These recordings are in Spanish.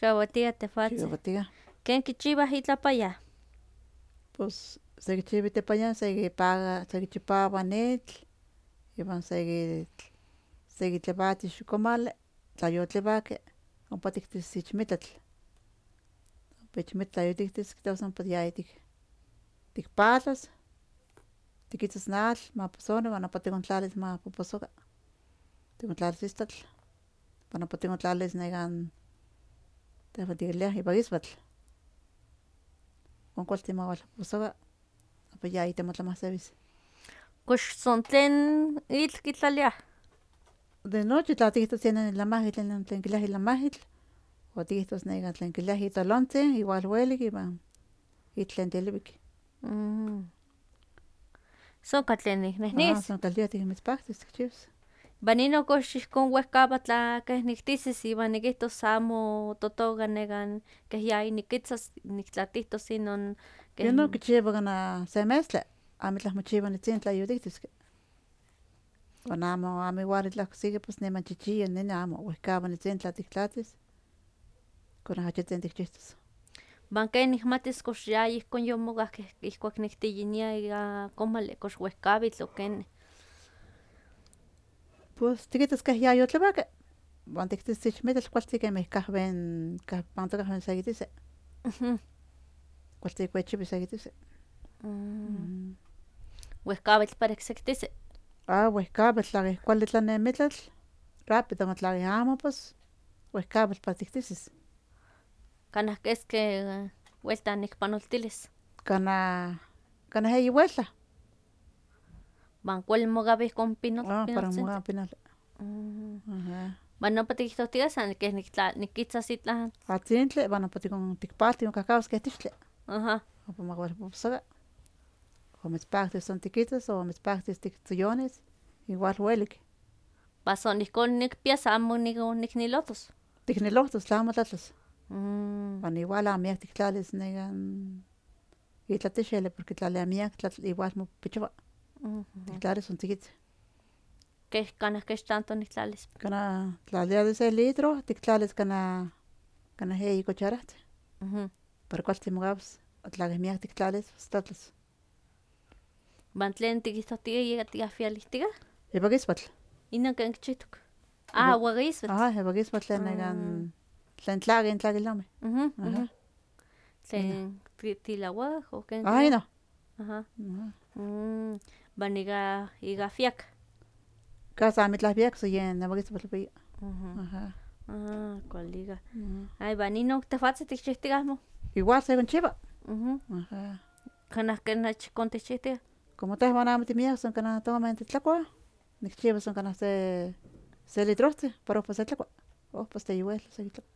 Xcahuatia tefatzi. Chihuahuatia. ¿Ken kichiwah itlapaya? Pues sequichivitepaya paga sequichipawa netl, iwan sequitlevati xokomali, tlayotlevaki, ompa tiktis ichmitetl. Ompa ichmitl tlayotiktis tos ompa tikpatlas, tikitzas in atl maposoni uan ompa tikontlalis mapoposoka. Tikontlalis istatl, uan ompa tikontlalis nekan tehwan tikiliah ipa iswatl. Kualkualtzin mawalpoposoka, ompa yayitemotlamasewis. Kox son tlen itl kitlaliah? De nochi tla tikihtos yen ilamahitl tlen kiliah ilamahitl, o tikihtos nekan tlen kiliah itolontzin igual welik iwan itl tlen tiliwik. Son katlen niknehnis. Son kalidad tikmitzpaktis tikchiwas. Iwan inon kox ihkon wehkawa tla keh niktisis iwan nikihtos amo totoka nekan keh yayi nikitzas niktlatihtos inon keh. Inon kichiwa kana se meztli, amitlah mochiwa nitzintla yotiktiski. Uan amo igual itlah oksiki pues niman chichiya nin amo wehkawa nitzintla tiktlatis, kon ahachitzin tikchihtos. Iwan ken nikmatis kox yayihkon yomokah keh ihkuak niktiyinia ika komali kox wehkawitl o keni. Pues tikitas keh yayotlewaki, uan tiktis ichmitl kualtzin kemih kahwen pantoka kahwen sekitisi. Kualtzin kuechiwi sekitisi. Wehkawitl para kisektisi. Wehkawitl tla keh kuali tlanemitlatl, rápido, amo tla keh amo pues wehkawitl para tiktisis. Kanah keski welta nikpanoltilis. Kana eyi welta. Iwan kuali mokawi ihkon Para mokawa pinoli. Iwan ompa tikihtohtiah san keh nikitzas itlah. Atzintli uan ompa tikpalti onkahkawas keh tixtli. Aha. Ompa mawalpoposoka. O mitzpaktis son tikitas o mitzpaktis tiktzoyonis, igual welik. Pa son ihkon nikpias amo niknilohtos. Tiknilohtos tla amo tlatlas. Uan igual amo miak tiktlalis nekan itlatixili porque tlalia miak igual mopichowa. Tiktlalis son tikitzin. Keh kanah kech tanto niktlalis. Kana tlalia de se litro, tiktlalis kana eyi cucharahtzin. Para kualtzin mokawas, o tla keh miak tiktlalis pues tlatlas. Iwan tlen tikihtohtia ika tiahwialihtika? Ipa iswatl. Inon ken kichihtok. Ika iswatl. Ipa iswatl tlen nekan tlen tlaki tlakilomeh. Tlen tilawah o ken. Inon. Aha. Iwan ika ahwiak. Casi amitlah wiak san yen nepa iswatl ipaya. Kuali ika. Iwan inon tehwatzin tikchihtiah amo? Igual sekonchiwa. Kanah ken ihkon tikchihtiah. Como tehwan amo timiak san kana tomen titlakuah, nikchiwa san kana se litrohtzin para ohpa se tlakua. Ohpa asta eyi welta sekitlakua.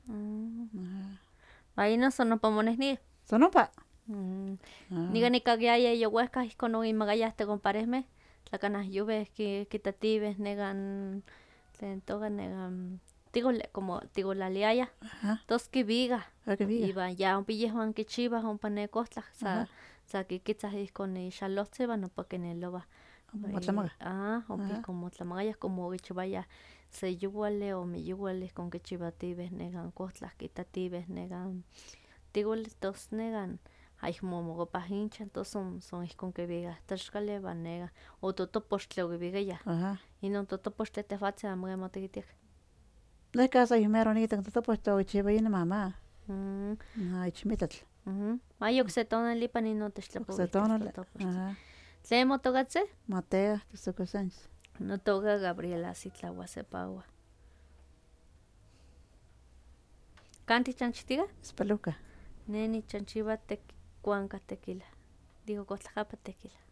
Iwan inon san ompa monehniah. San ompa. Nikan nikakiaya yowehka ihkon okinmakayah tekomparejmeh tla kanah yoweh kitatiweh nekan tlen toka nekan tikoli como tikolaliayah tos kiwikah. Iwan ya ompa yehwan kichiwah ompa nekohtlah sa kikitzah ihkon ixalohtzin iwan ompa kinelowah. Ompa motlamaka. Ompa ihkon motlamakayah como okichiwayah se yowali o omiyowali ihkon kichiwatiweh nekan kohtlah kitatiweh nekan tikoli tos nekan ayekmo mokopah inchan tos son ihkon kiwikah tlaxkali iwan nekan o totopochtli okiwikayah. Inon totopochtli tehwatzin amo kema otikitiah. Neh casi ayekmero onikitak totopochtli okichiwaya nomama. Ichmitetl. Hay okse tonali ipan inon techtlapowihtos. Okse tonali. ¿Tlen motokatzin? Matea Tesoco Sánchez. Notoka Gabriela Sitlawa Sepawa. ¿Kan tichanchihtiah? Espeluca. Ne nichanchiwa Cuanca Tequila. Digo Cotlajapa Tequila.